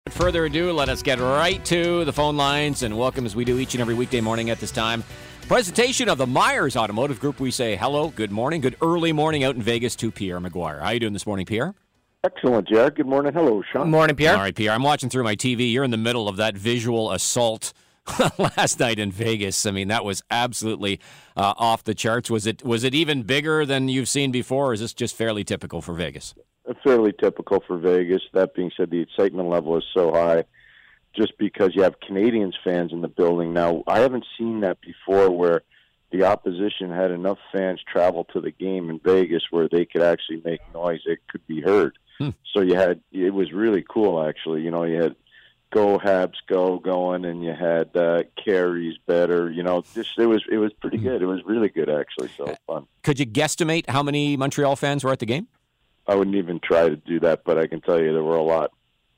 Without further ado, let us get right to the phone lines and welcome, as we do each and every weekday morning at this time, presentation of the Myers Automotive Group. We say hello, good morning, good early morning out in Vegas to Pierre Maguire. How are you doing this morning, Pierre? Excellent, Jared. Good morning. Hello, Sean. Good morning, Pierre. All right, Pierre, I'm watching through my TV. You're in the middle of that visual assault last night in Vegas. I mean, that was absolutely off the charts. Was it even bigger than you've seen before, or is this just fairly typical for Vegas? Fairly typical for Vegas. That being said, the excitement level is so high just because you have Canadians fans in the building. Now, I haven't seen that before where the opposition had enough fans travel to the game in Vegas where they could actually make noise. It could be heard. So it was really cool, actually. You know, you had Go Habs Go going, and you had Carey's better. You know, it was pretty good. It was really good, actually. So it was fun. Could you guesstimate how many Montreal fans were at the game? I wouldn't even try to do that, but I can tell you there were a lot.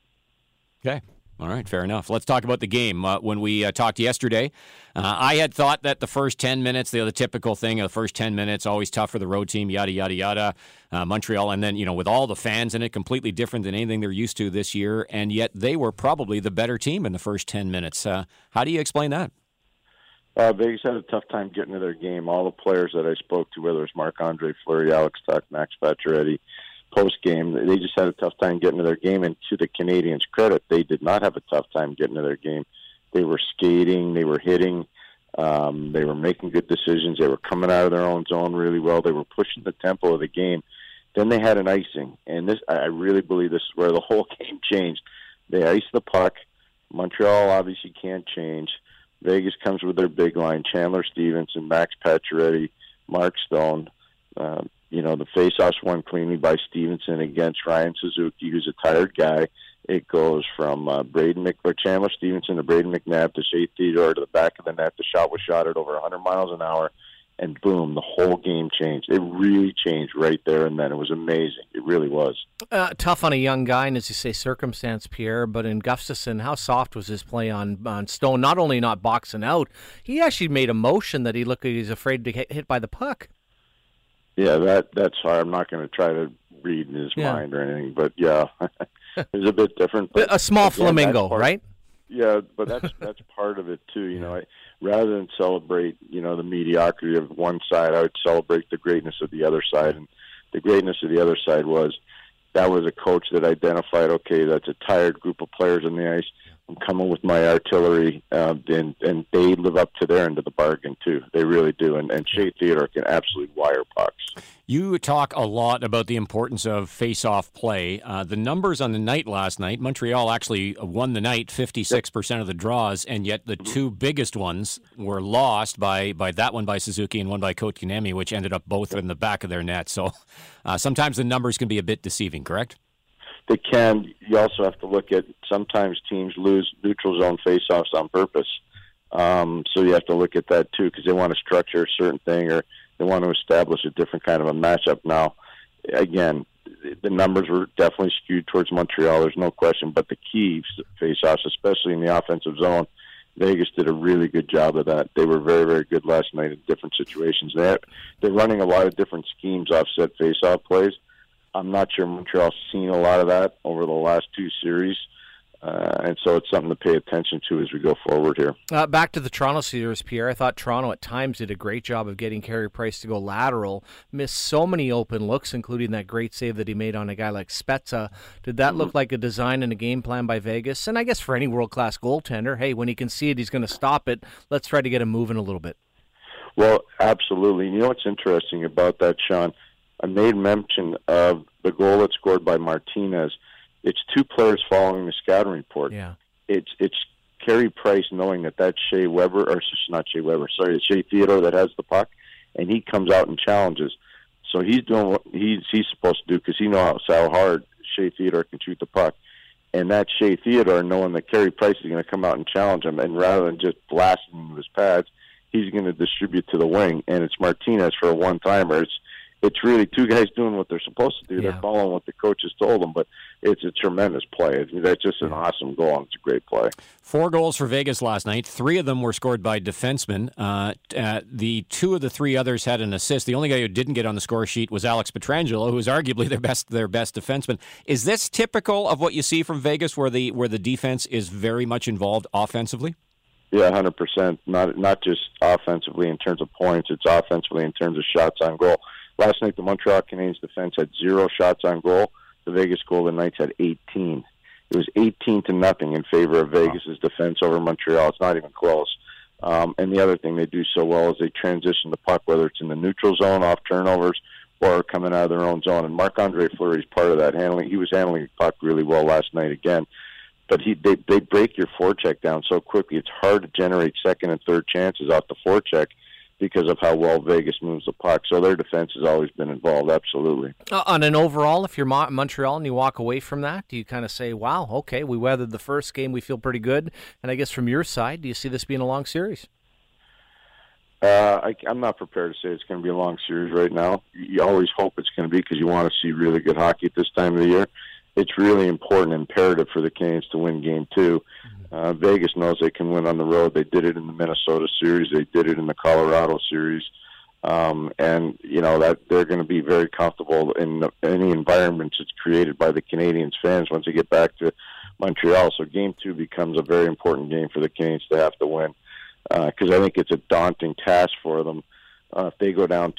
Okay. All right, fair enough. Let's talk about the game. When we talked yesterday, I had thought that the first 10 minutes, the typical thing of the first 10 minutes, always tough for the road team, yada, yada, yada, Montreal. And then, with all the fans in it, completely different than anything they're used to this year. And yet they were probably the better team in the first 10 minutes. How do you explain that? Vegas had a tough time getting to their game. All the players that I spoke to, whether it's Marc-Andre Fleury, Alex Tuch, Max Pacioretty, post-game, they just had a tough time getting to their game, and to the Canadians' credit, they did not have a tough time getting to their game. They were skating, they were hitting, they were making good decisions, they were coming out of their own zone really well, they were pushing the tempo of the game. Then they had an icing, and this, I really believe this is where the whole game changed. They iced the puck. Montreal obviously can't change. Vegas comes with their big line, Chandler Stevenson, Max Pacioretty, Mark Stone. The face-offs won cleanly by Stevenson against Ryan Suzuki, who's a tired guy. It goes from Chandler Stevenson to Braden McNabb to Shea Theodore to the back of the net. The shot was shot at over 100 miles an hour, and boom, the whole game changed. It really changed right there and then. It was amazing. It really was. Tough on a young guy, and as you say, circumstance, Pierre, but in Gustafsson, how soft was his play on Stone? Not only not boxing out, he actually made a motion that he looked like he's afraid to get hit by the puck. Yeah, that's hard. I'm not going to try to read in his mind or anything, but yeah, it was a bit different. But a small flamingo, right? Yeah, but that's part of it too. Rather than celebrate, the mediocrity of one side, I would celebrate the greatness of the other side. And the greatness of the other side was a coach that identified, okay, that's a tired group of players on the ice. I'm coming with my artillery, and they live up to their end of the bargain, too. They really do. And Shea Theodore can absolutely wire pucks. You talk a lot about the importance of face-off play. The numbers on the night last night, Montreal actually won the night, 56% of the draws, and yet the two biggest ones were lost by that one by Suzuki and one by Kotkaniemi, which ended up both in the back of their net. So sometimes the numbers can be a bit deceiving, correct? They can. You also have to look at sometimes teams lose neutral zone faceoffs on purpose. So you have to look at that too because they want to structure a certain thing or they want to establish a different kind of a matchup. Now, again, the numbers were definitely skewed towards Montreal. There's no question. But the key faceoffs, especially in the offensive zone, Vegas did a really good job of that. They were very, very good last night in different situations. They're running a lot of different schemes offset faceoff plays. I'm not sure Montreal's seen a lot of that over the last two series, and so it's something to pay attention to as we go forward here. Back to the Toronto series, Pierre. I thought Toronto at times did a great job of getting Carey Price to go lateral, missed so many open looks, including that great save that he made on a guy like Spezza. Did that look like a design and a game plan by Vegas? And I guess for any world-class goaltender, hey, when he can see it, he's going to stop it. Let's try to get him moving a little bit. Well, absolutely. You know what's interesting about that, Sean? I made mention of the goal that's scored by Martinez. It's two players following the scouting report. Yeah. It's Carey Price knowing that's Shea Weber, or not Shea Weber, sorry, it's Shea Theodore that has the puck, and he comes out and challenges. So he's doing what he's supposed to do because he knows how hard Shea Theodore can shoot the puck. And that Shea Theodore knowing that Carey Price is going to come out and challenge him, and rather than just blasting into his pads, he's going to distribute to the wing, and it's Martinez for a one-timer. it's really two guys doing what they're supposed to do. Yeah. They're following what the coaches told them, but it's a tremendous play. That's just an awesome goal, and it's a great play. 4 goals for Vegas last night. 3 of them were scored by defensemen. The 2 of the 3 others had an assist. The only guy who didn't get on the score sheet was Alex Pietrangelo, who is arguably their best defenseman. Is this typical of what you see from Vegas, where the defense is very much involved offensively? Yeah, 100%. Not just offensively in terms of points. It's offensively in terms of shots on goal. Last night, the Montreal Canadiens defense had 0 shots on goal. The Vegas Golden Knights had 18. It was 18-0 in favor of Vegas's defense over Montreal. It's not even close. And the other thing they do so well is they transition the puck, whether it's in the neutral zone off turnovers or coming out of their own zone. And Marc-Andre Fleury is part of that handling. He was handling the puck really well last night again. But they break your forecheck down so quickly. It's hard to generate second and third chances off the forecheck because of how well Vegas moves the puck. So their defense has always been involved, absolutely. On an overall, if you're Montreal and you walk away from that, do you kind of say, wow, okay, we weathered the first game, we feel pretty good? And I guess from your side, do you see this being a long series? I'm not prepared to say it's going to be a long series right now. You always hope it's going to be because you want to see really good hockey at this time of the year. It's really important, imperative for the Canes to win Game 2. Vegas knows they can win on the road. They did it in the Minnesota series. They did it in the Colorado series. And, you know, that they're going to be very comfortable in any environment that's created by the Canadiens fans once they get back to Montreal. So Game 2 becomes a very important game for the Canes to have to win because I think it's a daunting task for them. If they go down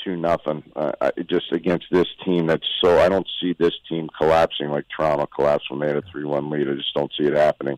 2-0, just against this team, I don't see this team collapsing like Toronto collapsed when they had a 3-1 lead. I just don't see it happening.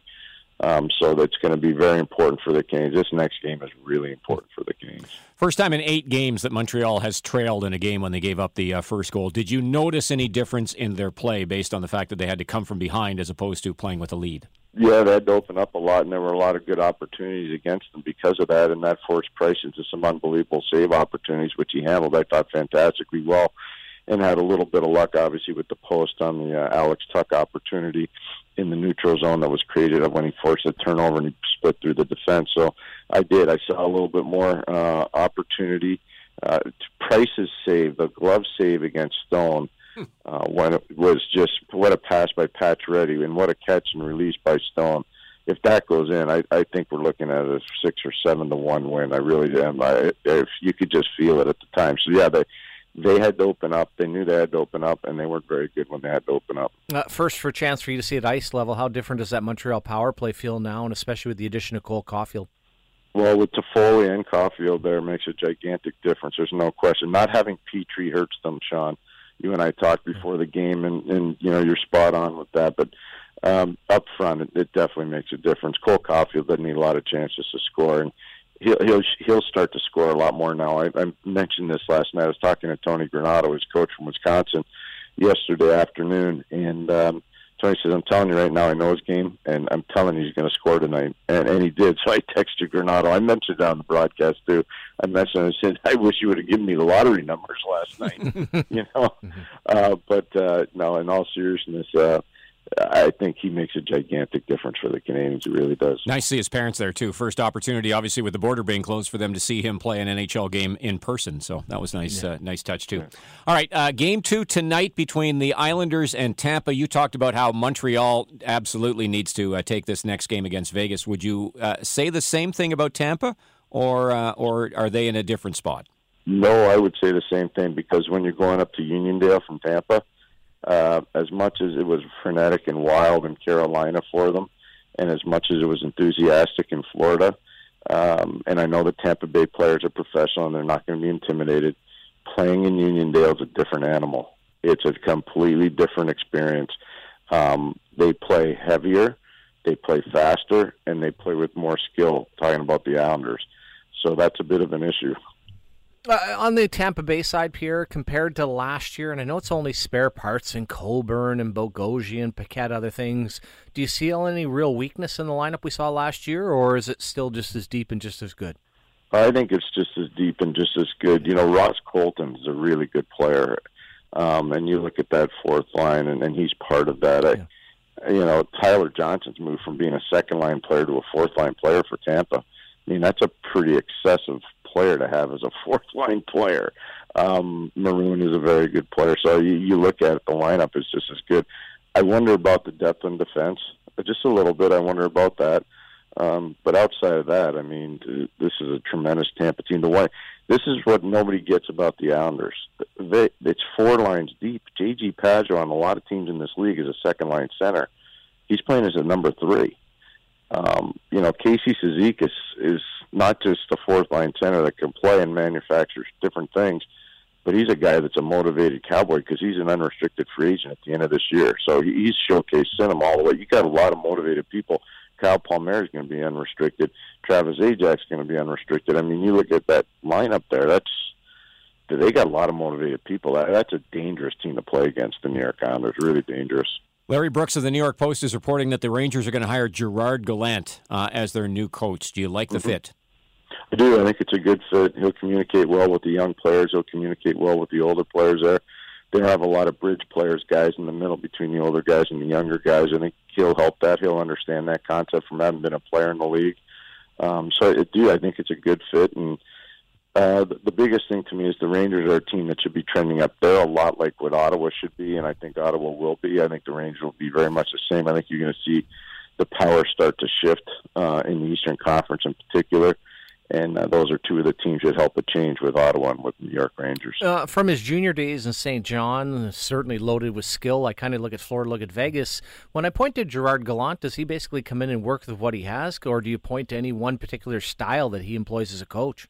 So that's going to be very important for the Canes. This next game is really important for the Canes. First time in 8 games that Montreal has trailed in a game when they gave up the first goal. Did you notice any difference in their play based on the fact that they had to come from behind as opposed to playing with a lead? Yeah, they had to open up a lot, and there were a lot of good opportunities against them because of that, and that forced Price into some unbelievable save opportunities, which he handled, I thought, fantastically well, and had a little bit of luck, obviously, with the post on the Alex Tuch opportunity in the neutral zone that was created when he forced a turnover and he split through the defense. So I saw a little bit more opportunity. Price's save, the glove save against Stone, when it was just what a pass by Pacioretty and what a catch and release by Stone. If that goes in, I think we're looking at a 6 or 7-1 win. I really am. If you could just feel it at the time. So yeah, they had to open up. They knew they had to open up, and they weren't very good when they had to open up. First, for a chance for you to see at ice level, how different does that Montreal power play feel now, and especially with the addition of Cole Caulfield? Well, with Toffoli and Caulfield there makes a gigantic difference. There's no question. Not having Petrie hurts them, Sean. You and I talked before the game, and you know, you're spot on with that. But up front, it definitely makes a difference. Cole Caulfield doesn't need a lot of chances to score, and he'll start to score a lot more now. I mentioned this last night. I was talking to Tony Granato, his coach from Wisconsin, yesterday afternoon, and Tony says, I'm telling you right now, I know his game, and I'm telling you he's going to score tonight. And he did. So I texted Granato. I mentioned it on the broadcast, too. I mentioned, I said, I wish you would have given me the lottery numbers last night. You know? But no, in all seriousness, I think he makes a gigantic difference for the Canadiens. He really does. Nice to see his parents there, too. First opportunity, obviously, with the border being closed, for them to see him play an NHL game in person. So that was nice. Nice touch, too. Yeah. All right, Game 2 tonight between the Islanders and Tampa. You talked about how Montreal absolutely needs to take this next game against Vegas. Would you say the same thing about Tampa, or are they in a different spot? No, I would say the same thing, because when you're going up to Uniondale from Tampa, as much as it was frenetic and wild in Carolina for them, and as much as it was enthusiastic in Florida, and I know the Tampa Bay players are professional and they're not going to be intimidated, playing in Uniondale is a different animal. It's a completely different experience. They play heavier, they play faster, and they play with more skill, talking about the Islanders. So that's a bit of an issue. On the Tampa Bay side, Pierre, compared to last year, and I know it's only spare parts in Coburn and Bogosian and Paquette, other things, do you see any real weakness in the lineup we saw last year, or is it still just as deep and just as good? I think it's just as deep and just as good. You know, Ross Colton is a really good player, and you look at that fourth line, and he's part of that. You know, Tyler Johnson's moved from being a second-line player to a fourth-line player for Tampa. I mean, that's a pretty excessive player to have as a fourth-line player. Maroon is a very good player. So you look at it, the lineup is just as good. I wonder about the depth in defense. Just a little bit. I wonder about that. But outside of that, I mean, this is a tremendous Tampa team. This is what nobody gets about the Islanders. It's 4 lines deep. J.G. Pageau on a lot of teams in this league is a second-line center. He's playing as a number 3. Casey Cizikas is not just a 4th-line center that can play and manufacture different things, but he's a guy that's a motivated Cowboy because he's an unrestricted free agent at the end of this year. So he's showcased him all the way. You got a lot of motivated people. Kyle Palmieri is going to be unrestricted. Travis Ajax is going to be unrestricted. I mean, you look at that lineup there. They got a lot of motivated people. That's a dangerous team to play against, the New York Islanders. Really dangerous. Larry Brooks of the New York Post is reporting that the Rangers are going to hire Gerard Gallant as their new coach. Do you like the fit? I do. I think it's a good fit. He'll communicate well with the young players. He'll communicate well with the older players there. They have a lot of bridge players, guys in the middle between the older guys and the younger guys. I think he'll help that. He'll understand that concept from having been a player in the league. I think it's a good fit. And the biggest thing to me is the Rangers are a team that should be trending up. They're a lot like what Ottawa should be, and I think Ottawa will be. I think the Rangers will be very much the same. I think you're going to see the power start to shift in the Eastern Conference in particular. And those are 2 of the teams that help a change with Ottawa and with New York Rangers. From his junior days in St. John, certainly loaded with skill. I kind of look at Florida, look at Vegas. When I point to Gerard Gallant, does he basically come in and work with what he has, or do you point to any one particular style that he employs as a coach?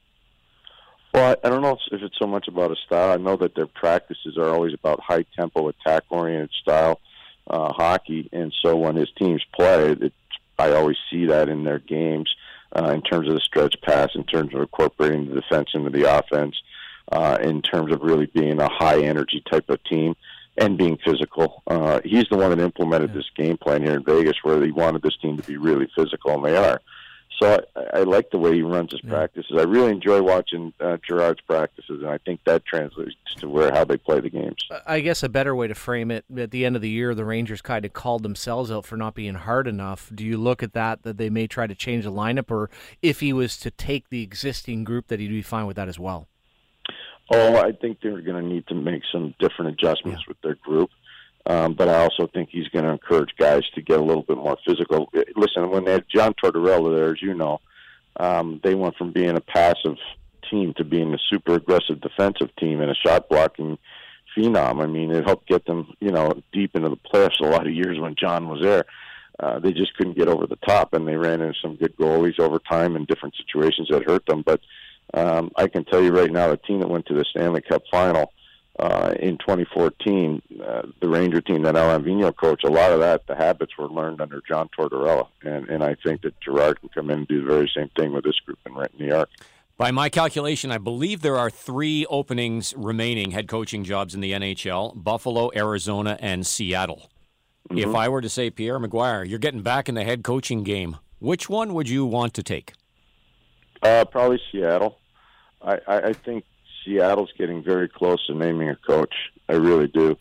Well, I don't know if it's so much about a style. I know that their practices are always about high-tempo, attack-oriented style hockey. And so when his teams play, I always see that in their games. In terms of the stretch pass, in terms of incorporating the defense into the offense, in terms of really being a high-energy type of team and being physical. He's the one that implemented this game plan here in Vegas where he wanted this team to be really physical, and they are. So I like the way he runs his practices. I really enjoy watching Gerard's practices, and I think that translates to how they play the games. I guess a better way to frame it, at the end of the year, the Rangers kind of called themselves out for not being hard enough. Do you look at that they may try to change the lineup, or if he was to take the existing group, that he'd be fine with that as well? Oh, I think they're going to need to make some different adjustments with their group. But I also think he's going to encourage guys to get a little bit more physical. Listen, when they had John Tortorella there, as you know, they went from being a passive team to being a super aggressive defensive team and a shot-blocking phenom. I mean, it helped get them, deep into the playoffs a lot of years when John was there. They just couldn't get over the top, and they ran into some good goalies over time in different situations that hurt them. But I can tell you right now, the team that went to the Stanley Cup final in 2014, the Ranger team that Alain Vigneault coached, a lot of the habits were learned under John Tortorella. And I think that Gerard can come in and do the very same thing with this group in New York. By my calculation, I believe there are 3 openings remaining, head coaching jobs in the NHL: Buffalo, Arizona, and Seattle. Mm-hmm. If I were to say, Pierre Maguire, you're getting back in the head coaching game, which one would you want to take? Probably Seattle. I think Seattle's getting very close to naming a coach. I really do.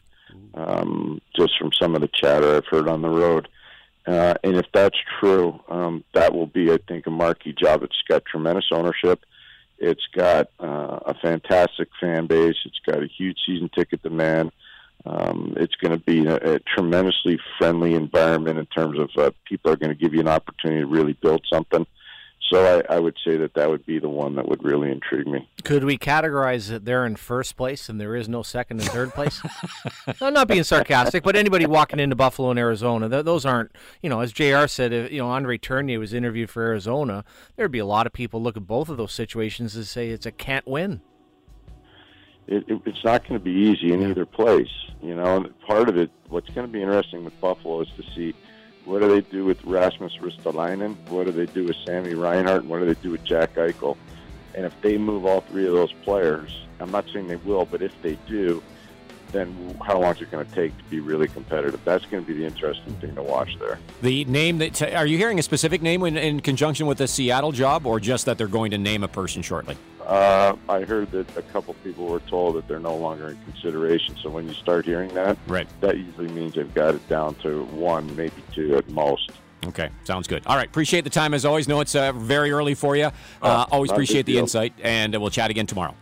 Just from some of the chatter I've heard on the road. And if that's true, that will be, I think, a marquee job. It's got tremendous ownership. It's got a fantastic fan base. It's got a huge season ticket demand. It's going to be a tremendously friendly environment in terms of people are going to give you an opportunity to really build something. So I would say that would be the one that would really intrigue me. Could we categorize that they're in first place and there is no second and third place? I'm not being sarcastic, but anybody walking into Buffalo and Arizona, those aren't, as JR said, if, Andre Tournier was interviewed for Arizona, there'd be a lot of people look at both of those situations and say it's a can't win. It's not going to be easy in either place. And part of it, what's going to be interesting with Buffalo is to see what do they do with Rasmus Ristolainen, what do they do with Sami Reinhart, and what do they do with Jack Eichel. And if they move all 3 of those players, I'm not saying they will, but if they do, then how long is it going to take to be really competitive? That's going to be the interesting thing to watch there. The name are you hearing a specific name in conjunction with the Seattle job, or just that they're going to name a person shortly? I heard that a couple people were told that they're no longer in consideration. So when you start hearing that, that usually means they've got it down to 1, maybe 2 at most. Okay, sounds good. All right, appreciate the time as always. Know it's very early for you. Always appreciate the insight, and we'll chat again tomorrow.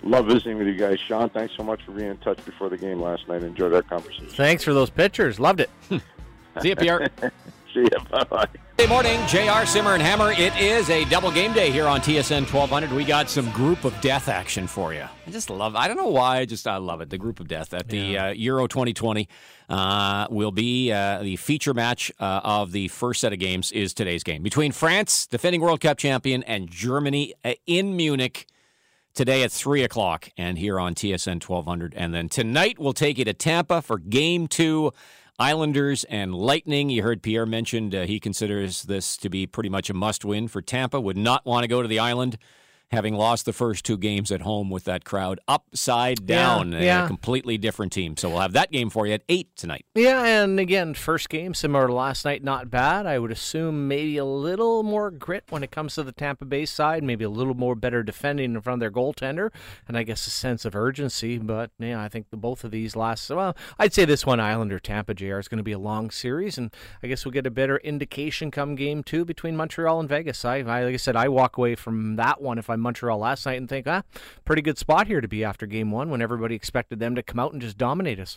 Love visiting with you guys. Sean, thanks so much for being in touch before the game last night. Enjoyed our conversation. Thanks for those pictures. Loved it. See you, Pierre. See ya. Bye-bye. Good morning, JR, Simmer, and Hammer. It is a double game day here on TSN 1200. We got some group of death action for you. I just love it. I don't know why, I love it. The group of death at the Euro 2020 will be the feature match of the first set of games is today's game between France, defending World Cup champion, and Germany in Munich today at 3 o'clock and here on TSN 1200. And then tonight we'll take you to Tampa for Game 2, Islanders and Lightning. You heard Pierre mentioned he considers this to be pretty much a must-win for Tampa. Would not want to go to the Island, having lost the first 2 games at home with that crowd upside down. Yeah. A completely different team. So we'll have that game for you at 8 tonight. Yeah, and again, first game, similar to last night, not bad. I would assume maybe a little more grit when it comes to the Tampa Bay side, maybe a little more better defending in front of their goaltender, and I guess a sense of urgency. But, yeah, I think both of these I'd say this one, Islander-Tampa, JR, is going to be a long series, and I guess we'll get a better indication come Game 2 between Montreal and Vegas. Like I said, I walk away from that one if I'm Montreal last night and think, pretty good spot here to be after Game 1 when everybody expected them to come out and just dominate us.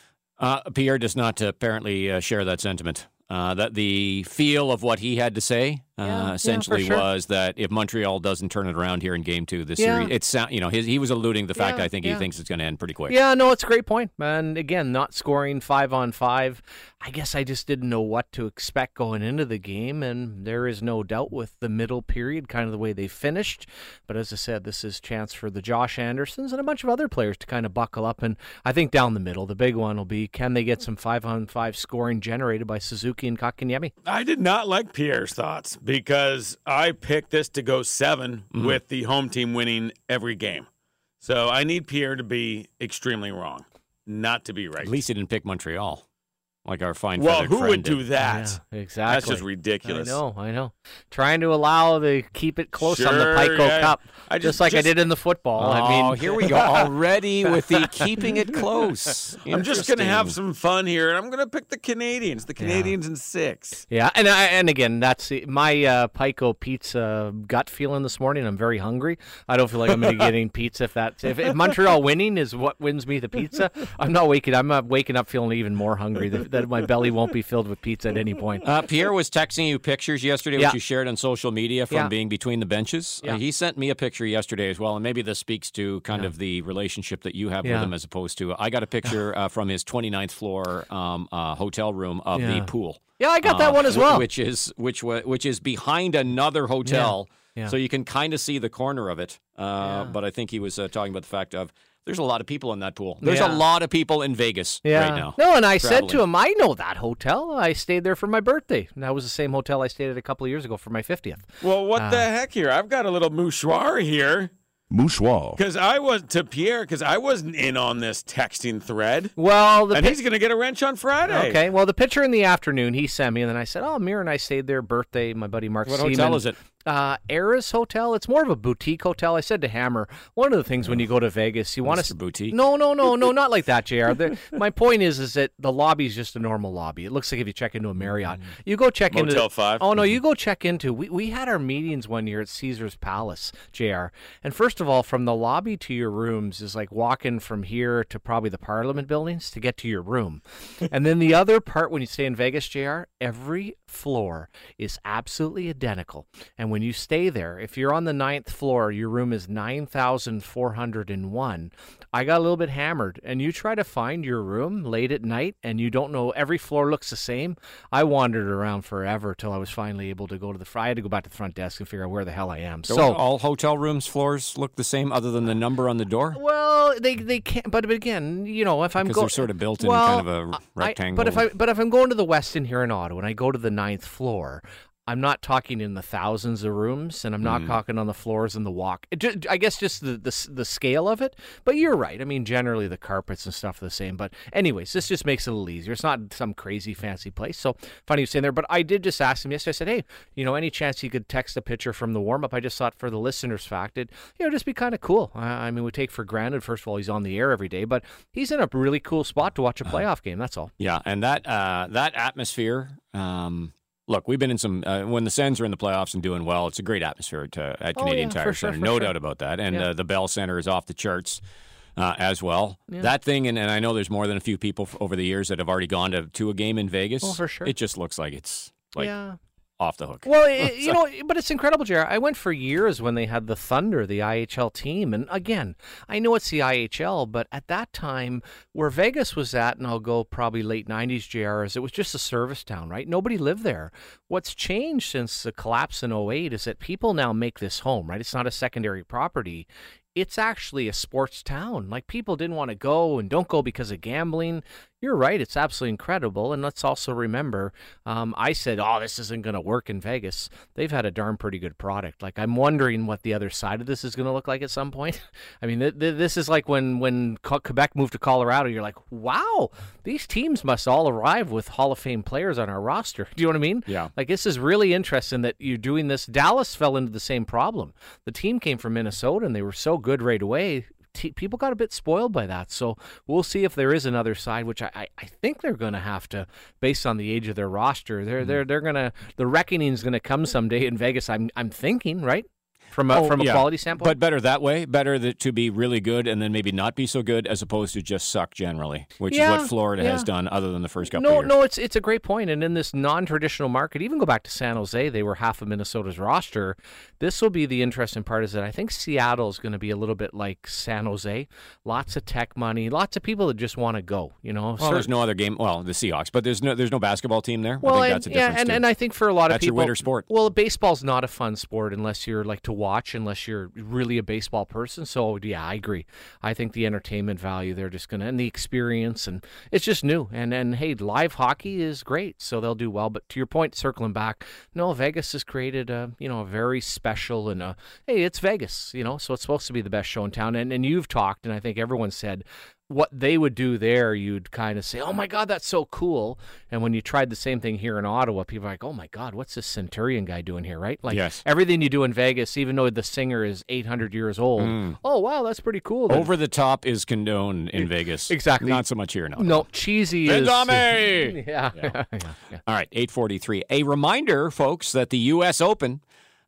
Pierre does not apparently share that sentiment. That the feel of what he had to say essentially was that if Montreal doesn't turn it around here in Game 2, the series, he was alluding to the fact I think he thinks it's going to end pretty quick. Yeah, no, it's a great point. And again, not scoring 5-on-5. I guess I just didn't know what to expect going into the game, and there is no doubt with the middle period, kind of the way they finished. But as I said, this is a chance for the Josh Andersons and a bunch of other players to kind of buckle up. And I think down the middle, the big one will be, can they get some 5-on-5 scoring generated by Suzuki and Kotkaniemi? I did not like Pierre's thoughts because I picked this to go 7 with the home team winning every game. So I need Pierre to be extremely wrong, not to be right. At least he didn't pick Montreal. Like our fine well, feathered who friend would do did. that? Yeah, exactly. That's just ridiculous. I know. Trying to allow the keep it close on the Pico Cup, just like I did in the football. Oh, here we go already with the keeping it close. I'm just going to have some fun here, and I'm going to pick the Canadians. The Canadians in 6. Yeah, and again, that's my Pico pizza gut feeling this morning. I'm very hungry. I don't feel like I'm going to be getting pizza if Montreal winning is what wins me the pizza. I'm not waking up feeling even more hungry. That my belly won't be filled with pizza at any point. Pierre was texting you pictures yesterday, which you shared on social media from being between the benches. Yeah. He sent me a picture yesterday as well, and maybe this speaks to kind of the relationship that you have with him as opposed to, I got a picture from his 29th floor hotel room of the pool. Yeah, I got that one as well. Which is behind another hotel, so you can kind of see the corner of it. But I think he was talking about the fact of, there's a lot of people in that pool. There's a lot of people in Vegas right now. No, and I said to him, I know that hotel. I stayed there for my birthday. And that was the same hotel I stayed at a couple of years ago for my 50th. Well, what the heck here? I've got a little mouchoir here. Mouchoir. Because I wasn't in on this texting thread. Well, he's going to get a wrench on Friday. Okay, well, the picture in the afternoon he sent me, and then I said, Amir and I stayed there, birthday, my buddy Mark Seaman. What hotel is it? Eris Hotel. It's more of a boutique hotel. I said to Hammer, one of the things when you go to Vegas, you want to boutique. No, not like that, JR. My point is that the lobby is just a normal lobby. It looks like if you check into a Marriott, you go check into Motel 5. Oh no, you go check into. We had our meetings one year at Caesar's Palace, JR. And first of all, from the lobby to your rooms is like walking from here to probably the Parliament buildings to get to your room. And then the other part when you stay in Vegas, JR, every floor is absolutely identical. And when you stay there, if you're on the 9th floor, your room is 9,401. I got a little bit hammered, and you try to find your room late at night, and you don't know, every floor looks the same. I wandered around forever till I was finally able to go to I had to go back to the front desk and figure out where the hell I am. So all hotel rooms floors look the same other than the number on the door? Well, they can't, but again, if I'm going... Because they're sort of built in kind of a rectangle. But if I'm going to the Westin here in Ottawa, and I go to the 9th floor, I'm not talking in the thousands of rooms, and I'm not talking on the floors and the walk. I guess just the scale of it. But you're right. I mean, generally the carpets and stuff are the same. But anyways, this just makes it a little easier. It's not some crazy fancy place. So funny you saying there. But I did just ask him yesterday. I said, hey, any chance you could text a picture from the warm-up? I just thought for the listeners' fact, it'd just be kind of cool. I mean, we take for granted, first of all, he's on the air every day, but he's in a really cool spot to watch a playoff game. That's all. Yeah, and that atmosphere... look, we've been in some when the Sens are in the playoffs and doing well. It's a great atmosphere at Canadian Tire Center, no doubt about that. And the Bell Center is off the charts as well. Yeah. That thing, and I know there's more than a few people over the years that have already gone to a game in Vegas. Oh, for sure. It just looks like it's off the hook. Well, but it's incredible, Jared. I went for years when they had the Thunder, the IHL team. And again, I know it's the IHL, but at that time, where Vegas was at, and I'll go probably late 90s, JR, is it was just a service town, right? Nobody lived there. What's changed since the collapse in 2008 is that people now make this home, right? It's not a secondary property. It's actually a sports town. Like, people didn't want to go and don't go because of gambling. You're right. It's absolutely incredible. And let's also remember, I said, this isn't going to work in Vegas. They've had a darn pretty good product. Like, I'm wondering what the other side of this is going to look like at some point. I mean, this is like when Quebec moved to Colorado, you're like, wow, these teams must all arrive with Hall of Fame players on our roster. Do you know what I mean? Yeah. Like, this is really interesting that you're doing this. Dallas fell into the same problem. The team came from Minnesota, and they were so good right away. People got a bit spoiled by that. So we'll see if there is another side, which I think they're going to have to, based on the age of their roster. They're going to, the reckoning is going to come someday in Vegas. I'm thinking, right? From a quality standpoint? But better that way. Better to be really good and then maybe not be so good as opposed to just suck generally, which is what Florida has done other than the first couple of years. No, it's a great point. And in this non-traditional market, even go back to San Jose, they were half of Minnesota's roster. This will be the interesting part is that I think Seattle is going to be a little bit like San Jose. Lots of tech money, lots of people that just want to go, Well, there's no other game. Well, the Seahawks, but there's no basketball team there. Well, I think that's a difference too. And I think for a lot of people, that's your winter sport. Well, baseball's not a fun sport unless you're like to watch, unless you're really a baseball person. So yeah, I agree. I think the entertainment value they're just gonna, and the experience, and it's just new. And hey, live hockey is great, so they'll do well. But to your point, circling back, no, Vegas has created a very special and hey, it's Vegas, so it's supposed to be the best show in town. And you've talked, and I think everyone said, what they would do there, you'd kind of say, oh my God, that's so cool. And when you tried the same thing here in Ottawa, people are like, oh my God, what's this Centurion guy doing here, right? Like everything you do in Vegas, even though the singer is 800 years old, oh wow, that's pretty cool. Then. Over the top is condoned in Vegas. Exactly. Not so much here in Ottawa. No, cheesy is... Yeah. All right, 8:43. A reminder, folks, that the U.S. Open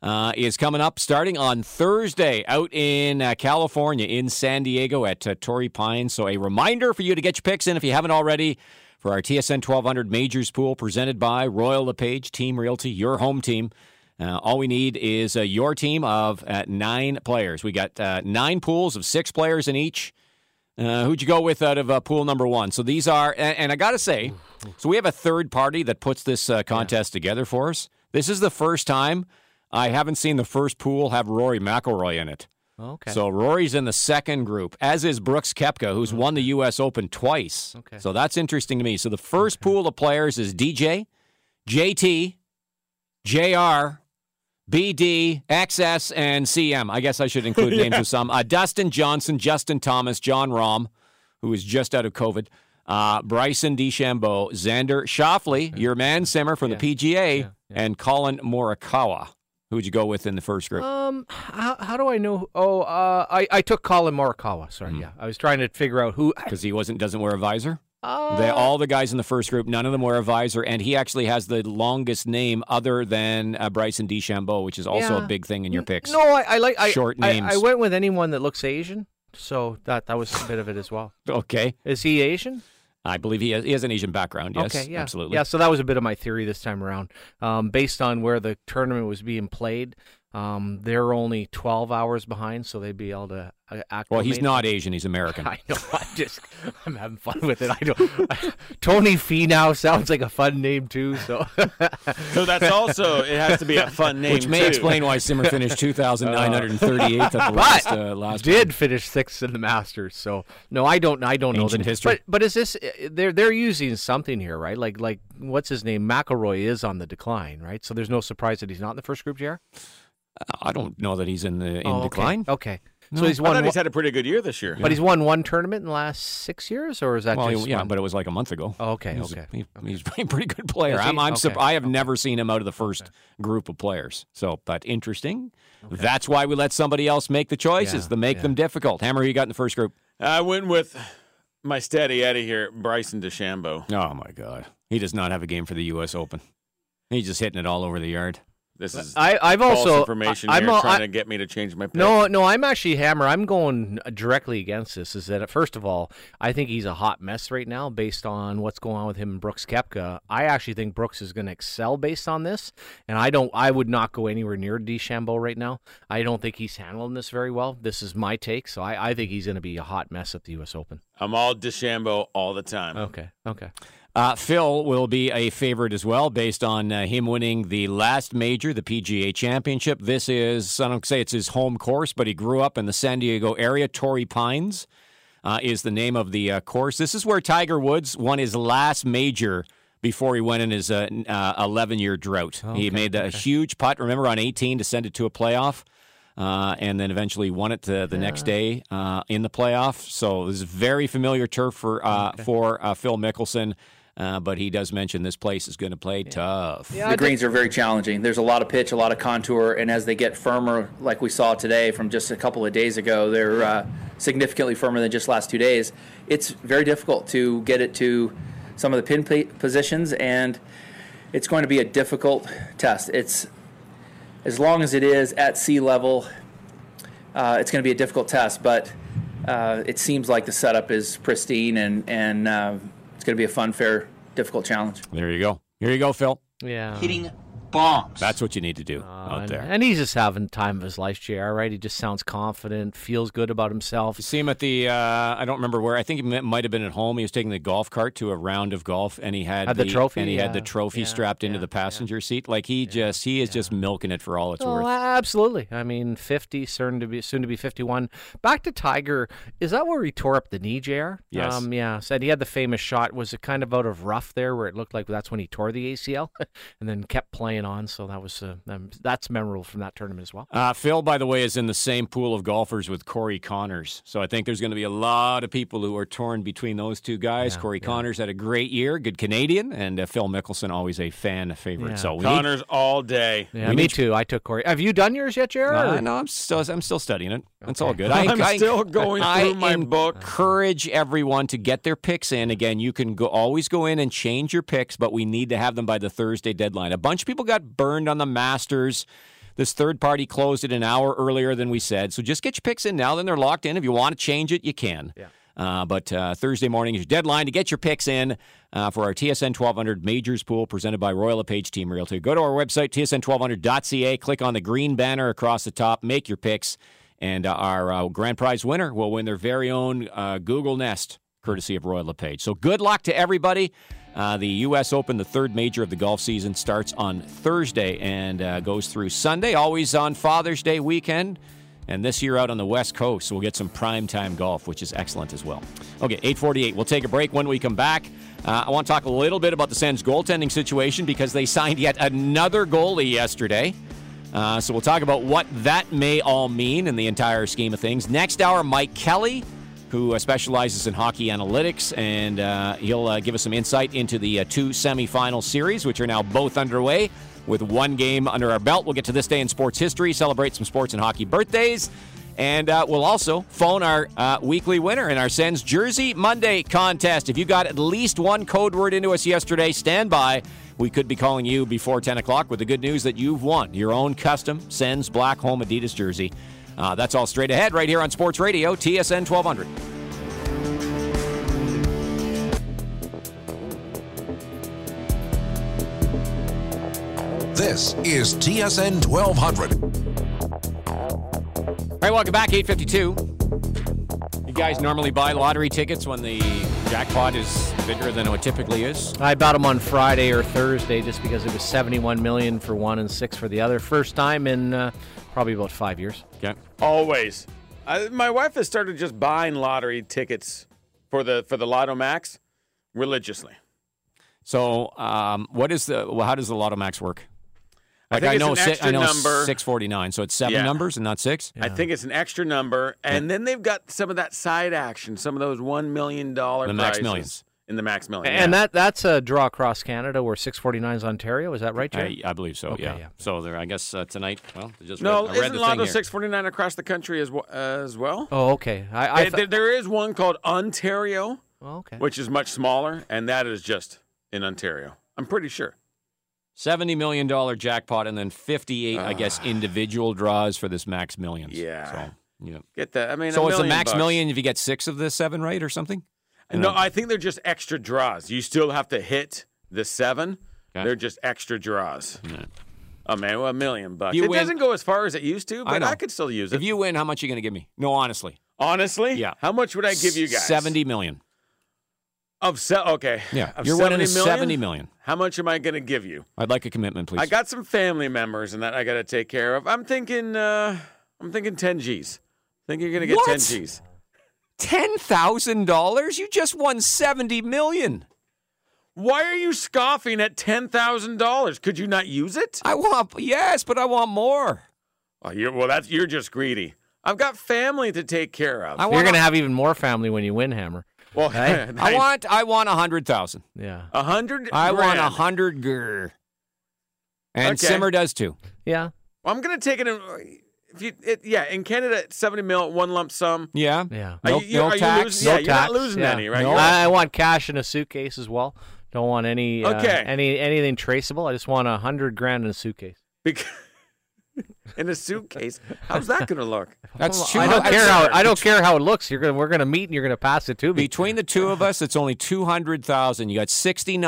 is coming up starting on Thursday out in California, in San Diego at Torrey Pines. So a reminder for you to get your picks in if you haven't already for our TSN 1200 Majors Pool presented by Royal LePage Team Realty, your home team. All we need is your team of 9 players. We got 9 pools of 6 players in each. Who'd you go with out of pool number 1? So these are, and I got to say, so we have a third party that puts this contest together for us. This is the first time I haven't seen the first pool have Rory McIlroy in it. Okay. So Rory's in the second group, as is Brooks Koepka, who's won the U.S. Open twice. Okay. So that's interesting to me. So the first pool of players is DJ, JT, JR, BD, XS, and CM. I guess I should include names of some. Dustin Johnson, Justin Thomas, John Rahm, who is just out of COVID, Bryson DeChambeau, Xander Schauffele, your man Simmer from the PGA, and Colin Morikawa. Who'd you go with in the first group? How do I know? I took Colin Morikawa. Sorry, I was trying to figure out who, because he doesn't wear a visor. All the guys in the first group, none of them wear a visor, and he actually has the longest name other than Bryson DeChambeau, which is also a big thing in your picks. No, I like short names. I went with anyone that looks Asian, so that was a bit of it as well. Okay, is he Asian? I believe he has an Asian background, yes. Okay, yeah. Absolutely. Yeah, so that was a bit of my theory this time around. Based on where the tournament was being played, they're only 12 hours behind, so they'd be able to acclimate. Well, he's not Asian, he's American. I know, I'm having fun with it. Tony Finau sounds like a fun name, too, so. So that's also, it has to be a fun name, which may explain why Simmer finished 2,938th at the last did finish 6th in the Masters, so. No, I don't know the history. But is this, they're using something here, right? Like what's his name? McIlroy is on the decline, right? So there's no surprise that he's not in the first group, JR? I don't know that he's in decline. Okay. No. So he's won. He's had a pretty good year this year. But he's won one tournament in the last 6 years, or is that just one? But it was like a month ago. Oh, okay. He's a pretty good player. I have never seen him out of the first group of players. So, but interesting. Okay. That's why we let somebody else make the choices to make them difficult. Hammer, who you got in the first group? I went with my steady Eddie here, Bryson DeChambeau. Oh my God, he does not have a game for the U.S. Open. He's just hitting it all over the yard. This is I've false also information here, trying to get me to change my pick. No, I'm actually Hammer. I'm going directly against this. Is that first of all, I think he's a hot mess right now based on what's going on with him and Brooks Koepka. I actually think Brooks is going to excel based on this, and I would not go anywhere near DeChambeau right now. I don't think he's handling this very well. This is my take, so I think he's going to be a hot mess at the U.S. Open. I'm all DeChambeau all the time. Okay. Phil will be a favorite as well based on him winning the last major, the PGA Championship. This is, I don't say it's his home course, but he grew up in the San Diego area. Torrey Pines is the name of the course. This is where Tiger Woods won his last major before he went in his 11-year drought. He made a huge putt, remember, on 18 to send it to a playoff. And then eventually won it the next day in the playoff. So this is very familiar turf for Phil Mickelson. But he does mention this place is going to play tough. The greens are very challenging. There's a lot of pitch, a lot of contour, and as they get firmer, like we saw today from just a couple of days ago, they're significantly firmer than just last 2 days. It's very difficult to get it to some of the pin positions, and it's going to be a difficult test. It's as long as it is at sea level, it's going to be a difficult test, but it seems like the setup is pristine, and it's going to be a fun, fair, difficult challenge. There you go. Here you go, Phil. Yeah. Hitting bombs. That's what you need to do out there. And he's just having the time of his life, JR, right? He just sounds confident, feels good about himself. You see him at the, I don't remember where, I think it might have been at home. He was taking the golf cart to a round of golf, and he had the trophy. And he had the trophy strapped into the passenger seat. Like he is just milking it for all it's worth. Absolutely. I mean, 50, soon to be 51. Back to Tiger, is that where he tore up the knee, JR? Yes. Said he had the famous shot. Was it kind of out of rough there where it looked like that's when he tore the ACL and then kept playing on? So that was that's memorable from that tournament as well. Phil, by the way, is in the same pool of golfers with Corey Connors. So I think there's going to be a lot of people who are torn between those two guys. Corey Connors had a great year, good Canadian, and Phil Mickelson, always a fan favorite. Yeah. So Connors all day. Yeah, me too. I took Corey. Have you done yours yet, Jared? No, I'm still studying it. It's all good. I'm still going through my book. I encourage everyone to get their picks in. Again, you can always go in and change your picks, but we need to have them by the Thursday deadline. A bunch of people got burned on the Masters. This third party closed it an hour earlier than we said. So just get your picks in now. Then they're locked in. If you want to change it, you can. Yeah. But Thursday morning is your deadline to get your picks in for our TSN 1200 Majors Pool presented by Royal LePage Team Realty. Go to our website, tsn1200.ca. Click on the green banner across the top. Make your picks. And our grand prize winner will win their very own Google Nest, courtesy of Royal LePage. So good luck to everybody. The U.S. Open, the third major of the golf season, starts on Thursday and goes through Sunday, always on Father's Day weekend. And this year out on the West Coast, so we'll get some primetime golf, which is excellent as well. Okay, 8:48. We'll take a break. When we come back, I want to talk a little bit about the Sens goaltending situation because they signed yet another goalie yesterday. So we'll talk about what that may all mean in the entire scheme of things. Next hour, Mike Kelly, who specializes in hockey analytics, and he'll give us some insight into the two semifinal series, which are now both underway with one game under our belt. We'll get to this day in sports history, celebrate some sports and hockey birthdays, and we'll also phone our weekly winner in our Sens Jersey Monday contest. If you got at least one code word into us yesterday, stand by. We could be calling you before 10 o'clock with the good news that you've won your own custom Sens Black Home Adidas jersey. That's all straight ahead right here on Sports Radio, TSN 1200. This is TSN 1200. All right, welcome back, 8:52. You guys normally buy lottery tickets when the jackpot is bigger than it typically is? I bought them on Friday or Thursday just because it was $71 million for one and $6 million for the other. First time in probably about 5 years. Okay. Always. My wife has started just buying lottery tickets for the Lotto Max religiously. So, how does the Lotto Max work? Like I know, it's an extra number. 649, so it's seven numbers and not six? Yeah. I think it's an extra number, and then they've got some of that side action, some of those $1 million prizes. Max Millions. In the Max Million. And that's a draw across Canada where 649 is Ontario. Is that right, Jay? I believe so, okay, yeah. So there, I guess tonight, well, isn't Lotto 649 across the country as well? Oh, okay. There is one called Ontario, okay, which is much smaller, and that is just in Ontario. I'm pretty sure. $70 million jackpot and then 58, I guess, individual draws for this max millions. Yeah. So, yeah. Get that. I mean, So $1 it's a million max bucks. million if you get 6 of the 7 right or something? No, I think they're just extra draws. You still have to hit the 7. Okay. They're just extra draws. Yeah. Oh, man, well, $1 million bucks. You It win- doesn't go as far as it used to, I but know. I could still use it. If you win, how much are you going to give me? No, honestly. Honestly? Yeah. How much would I give you guys? $70 million. Okay. Yeah. Of You're winning $70 $70 million. How much am I going to give you? I'd like a commitment, please. I got some family members and that I got to take care of. I'm thinking 10 G's. Think you're going to get What? 10 G's. $10,000? You just won $70 million. Why are you scoffing at $10,000? Could you not use it? Yes, but I want more. Oh, you're just greedy. I've got family to take care of. You're going to have even more family when you win, Hammer. Well, Hey? I want 100,000. Yeah. 100. I want grand. 100 grr. And Okay. Simmer does too. Yeah. I'm going to take it. In Canada, it's 70 mil, one lump sum. Yeah. Yeah. Are No, you no tax. losing, No you're not tax, losing yeah. any, right? No, You're- I want cash in a suitcase as well. Don't want any Okay. anything traceable. I just want $100,000 in a suitcase. Bec- in a suitcase. How's that going to look? That's I don't care how it looks. We're gonna meet and you're gonna pass it to me. Between the two of us, it's only 200,000. You got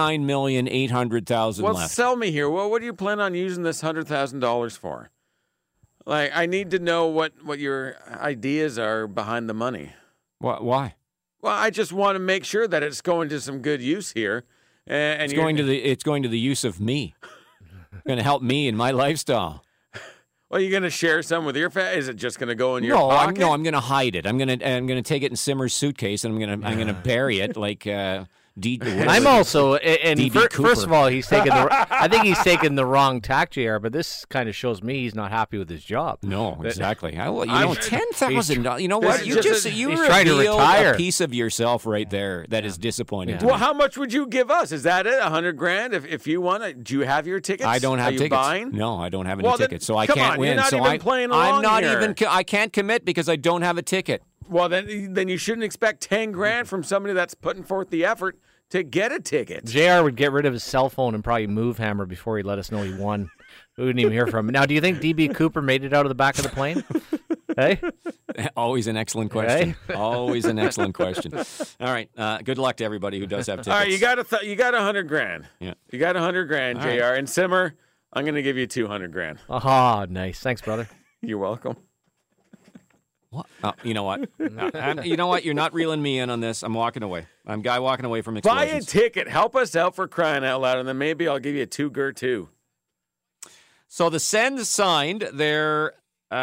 69,800,000 Well, left. sell me here. Well, what do you plan on using this $100,000 for? Like, I need to know what your ideas are behind the money. Why? Well, I just want to make sure that it's going to some good use here. And It's going to the use of me. It's going to help me in my lifestyle. Well, you're going to share some with your family? Is it just going to go in your No, pocket? I'm going to hide it. I'm going to take it in Simmer's suitcase and I'm going to bury it like I'm also, and D.B. first Cooper. of all, I think he's taken the wrong tack, JR, but this kind of shows me he's not happy with his job. No, exactly. $10,000. You know This what? is You just just a- you he's trying to revealed retire. a piece of yourself right there that is disappointing. Yeah. to Well, me. how much would you give us? Is that it? $100,000? If you won it, do you have your tickets? I don't have Are you tickets. Buying? No, I don't have any Well, then, tickets, so I come can't on, win. you're not so even I'm playing I'm along not here. even. I can't commit because I don't have a ticket. Well, then you shouldn't expect $10,000 from somebody that's putting forth the effort to get a ticket. JR would get rid of his cell phone and probably move Hammer before he let us know he won. We wouldn't even hear from him. Now, do you think D.B. Cooper made it out of the back of the plane? Hey? Always an excellent question. Always an excellent question. All right. Good luck to everybody who does have tickets. All right, you got $100,000. Yeah. You got $100,000, All JR. right. And Simmer, I'm going to give you $200,000. Aha, nice. Thanks, brother. You're welcome. What? You know what? You know what? You're not reeling me in on this. I'm walking away. I'm walking away from Buy explosions. a ticket. Help us out for crying out loud, and then maybe I'll give you a $2,000 too. So the Sens signed their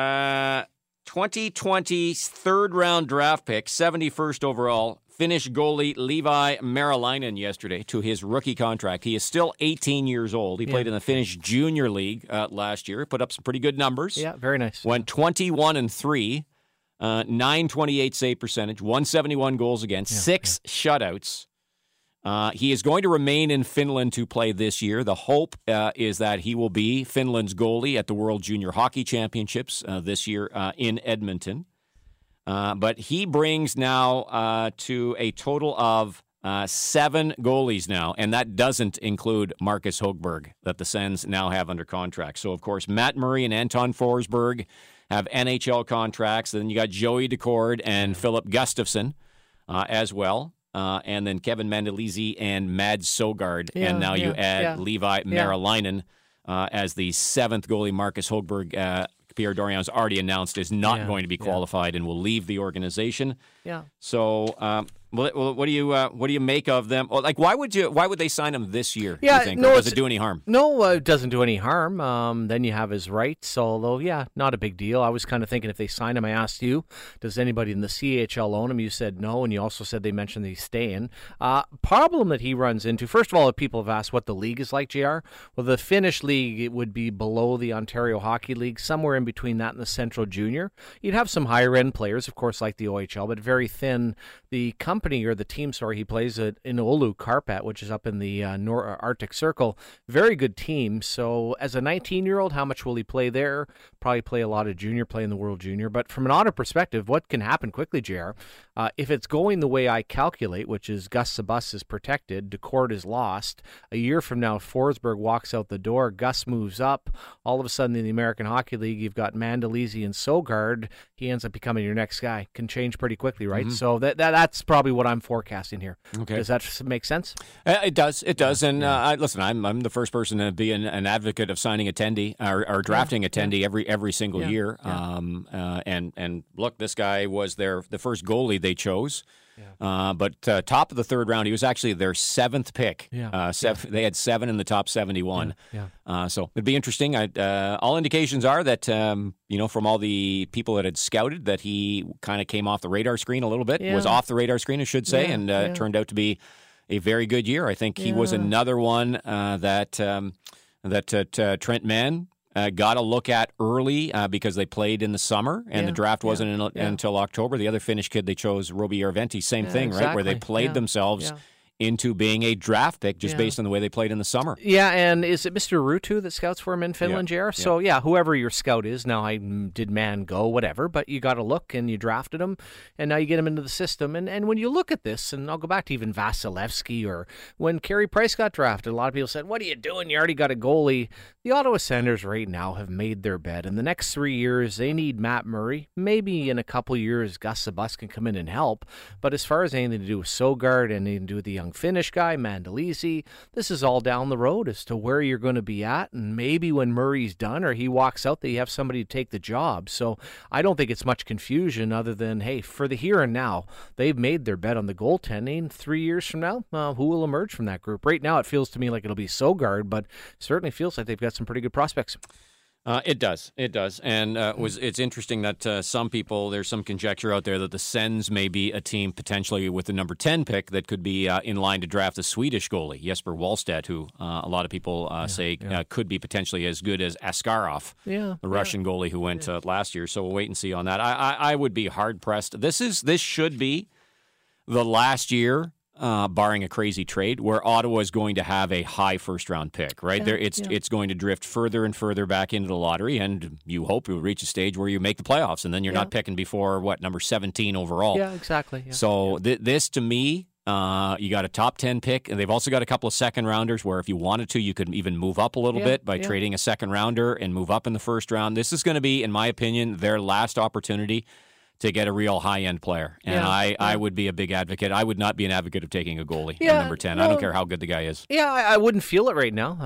2020 third-round draft pick, 71st overall, Finnish goalie Levi Merilainen yesterday to his rookie contract. He is still 18 years old. He played in the Finnish Junior League last year, put up some pretty good numbers. Yeah, very nice. Went 21-3, 928 save percentage, 171 goals against, 6 shutouts. He is going to remain in Finland to play this year. The hope is that he will be Finland's goalie at the World Junior Hockey Championships this year in Edmonton. But he brings now to a total of 7 goalies now, and that doesn't include Marcus Högberg that the Sens now have under contract. So, of course, Matt Murray and Anton Forsberg have NHL contracts. Then you got Joey Decord and Philip Gustafsson as well. And then Kevin Mandolisi and Mads Sogard. Yeah, and now you add yeah. Levi Merilainen as the 7th goalie. Marcus Högberg, Pierre Dorian's already announced, is not going to be qualified and will leave the organization. Yeah. So, what do you make of them? Like, why would they sign him this year? Yeah, you think? no, Or does it's- it do any harm? No, it doesn't do any harm. Then you have his rights, although, yeah, not a big deal. I was kind of thinking if they sign him, I asked you, does anybody in the CHL own him? You said no, and you also said they mentioned that he's staying. Problem that he runs into, first of all, people have asked what the league is like, JR. Well, the Finnish league, it would be below the Ontario Hockey League, somewhere in between that and the Central Junior. You'd have some higher-end players, of course, like the OHL, but very thin. The company company, or the team, he plays in Oulu Karpat, which is up in the Arctic Circle. Very good team. So as a 19-year-old, how much will he play there? Probably play a lot of junior, play in the World Junior. But from an Ottawa perspective, what can happen quickly, JR? If it's going the way I calculate, which is Gus Sabus is protected, DeCourt is lost, a year from now, Forsberg walks out the door, Gus moves up. All of a sudden in the American Hockey League, you've got Mandolese and Sogard. He ends up becoming your next guy. Can change pretty quickly, right? So that's probably what I'm forecasting here. Okay. Does that make sense? It does. It does. And listen, I'm the first person to be an advocate of signing a Tendy or drafting a Tendy every single year. Yeah. And look, this guy was the first goalie they chose. Yeah. But top of the third round, he was actually their 7th pick. Yeah. They had 7 in the top 71. Yeah. So it'd be interesting. All indications are that, from all the people that had scouted, that he kind of came off the radar screen a little bit, was off the radar screen, I should say, and it turned out to be a very good year. I think he was another one that Trent Mann got a look at early because they played in the summer and the draft wasn't until October. The other Finnish kid they chose, Roby Järventie, same thing, right? Where they played themselves into being a draft pick just based on the way they played in the summer. Yeah, and is it Mr. Ruutu that scouts for him in Finland, JR? So, whoever your scout is, now I did man go, whatever, but you got to look and you drafted him, and now you get him into the system. And when you look at this, and I'll go back to even Vasilevsky, or when Carey Price got drafted, a lot of people said, what are you doing? You already got a goalie. The Ottawa Senators right now have made their bed. In the next 3 years, they need Matt Murray. Maybe in a couple years, Gus Sabus can come in and help. But as far as anything to do with Sogard, anything to do with the young Finnish guy, Mandolese, this is all down the road as to where you're going to be at. And maybe when Murray's done or he walks out, that you have somebody to take the job. So I don't think it's much confusion other than, hey, for the here and now, they've made their bet on the goaltending. 3 years from now, who will emerge from that group? Right now, it feels to me like it'll be Sogard, but certainly feels like they've got some pretty good prospects. It does. And it's interesting that there's some conjecture out there that the Sens may be a team potentially with the number 10 pick that could be in line to draft a Swedish goalie, Jesper Wallstedt, who a lot of people say could be potentially as good as Askarov, the Russian goalie who went last year. So we'll wait and see on that. I would be hard-pressed. This should be the last year, barring a crazy trade, where Ottawa is going to have a high first-round pick, right? It's going to drift further and further back into the lottery, and you hope you'll reach a stage where you make the playoffs, and then you're not picking before, number 17 overall. Yeah, exactly. Yeah. So this, to me, you got a top 10 pick, and they've also got a couple of second-rounders where if you wanted to, you could even move up a little bit by trading a second-rounder and move up in the first round. This is going to be, in my opinion, their last opportunity to get a real high-end player. And I would be a big advocate. I would not be an advocate of taking a goalie at number 10. I don't care how good the guy is. Yeah, I wouldn't feel it right now.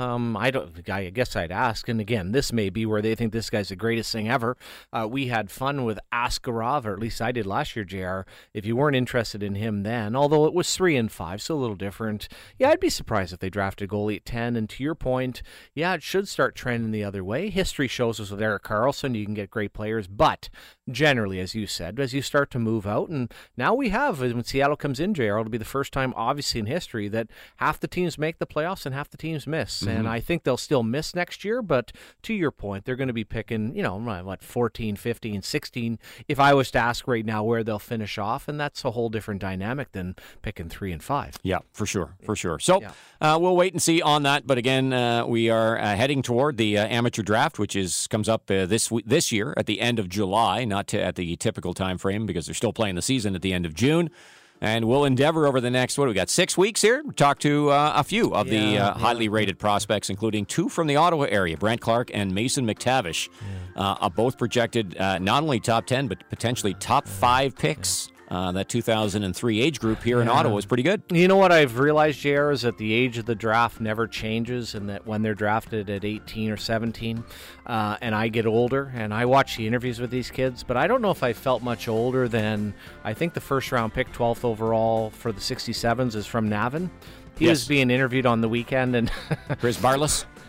I guess I'd ask. And again, this may be where they think this guy's the greatest thing ever. We had fun with Askarov, or at least I did last year, JR. If you weren't interested in him then, although it was 3 and 5, so a little different. Yeah, I'd be surprised if they drafted a goalie at 10. And to your point, it should start trending the other way. History shows us with Erik Karlsson, you can get great players, but generally, as you said, as you start to move out, and now we have, when Seattle comes in, JR, it'll be the first time, obviously, in history that half the teams make the playoffs and half the teams miss. Mm-hmm. And I think they'll still miss next year, but to your point, they're going to be picking, 14, 15, 16, if I was to ask right now where they'll finish off, and that's a whole different dynamic than picking 3 and 5. Yeah, for sure. So we'll wait and see on that, but again, we are heading toward the amateur draft, which comes up this year at the end of July, not at the typical time frame, because they're still playing the season at the end of June. And we'll endeavor over the next, we got 6 weeks here, talk to a few of the highly rated prospects, including 2 from the Ottawa area, Brent Clark and Mason McTavish, both projected not only top 10, but potentially top 5 picks. That 2003 age group here in Ottawa is pretty good. You know what I've realized, JR, is that the age of the draft never changes, and that when they're drafted at 18 or 17, and I get older, and I watch the interviews with these kids, but I don't know if I felt much older than, I think the first-round pick, 12th overall for the 67s, is from Navan. He was being interviewed on the weekend, and Chris Barlas.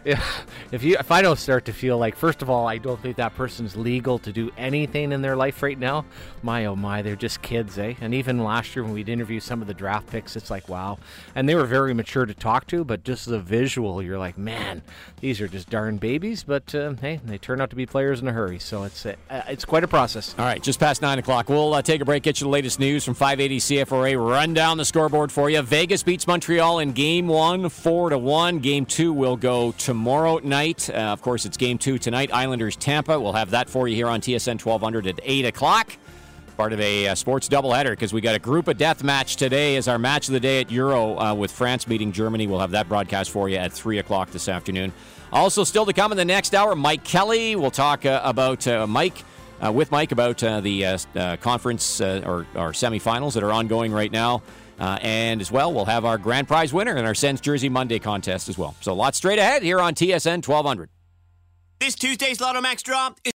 If I don't start to feel like, first of all, I don't think that person's legal to do anything in their life right now. My, oh my, they're just kids, eh? And even last year when we'd interview some of the draft picks, it's like, wow. And they were very mature to talk to, but just as a visual, you're like, man, these are just darn babies. But hey, they turn out to be players in a hurry. So it's quite a process. All right, just past 9 o'clock. We'll take a break, get you the latest news from 580 CFRA. Run down the scoreboard for you. Vegas beats Montreal in Game 1, 4-1. Game 2 will go tomorrow night. Of course, it's Game 2 tonight. Islanders Tampa. We'll have that for you here on TSN 1200 at 8 o'clock. Part of a sports doubleheader because we got a group of death match today as our match of the day at Euro with France meeting Germany. We'll have that broadcast for you at 3 o'clock this afternoon. Also, still to come in the next hour, Mike Kelly. We'll talk about Mike about the conference or semifinals that are ongoing right now. And as well, we'll have our grand prize winner in our Sens Jersey Monday contest as well. So lots straight ahead here on TSN 1200. This Tuesday's Lotto Max draw is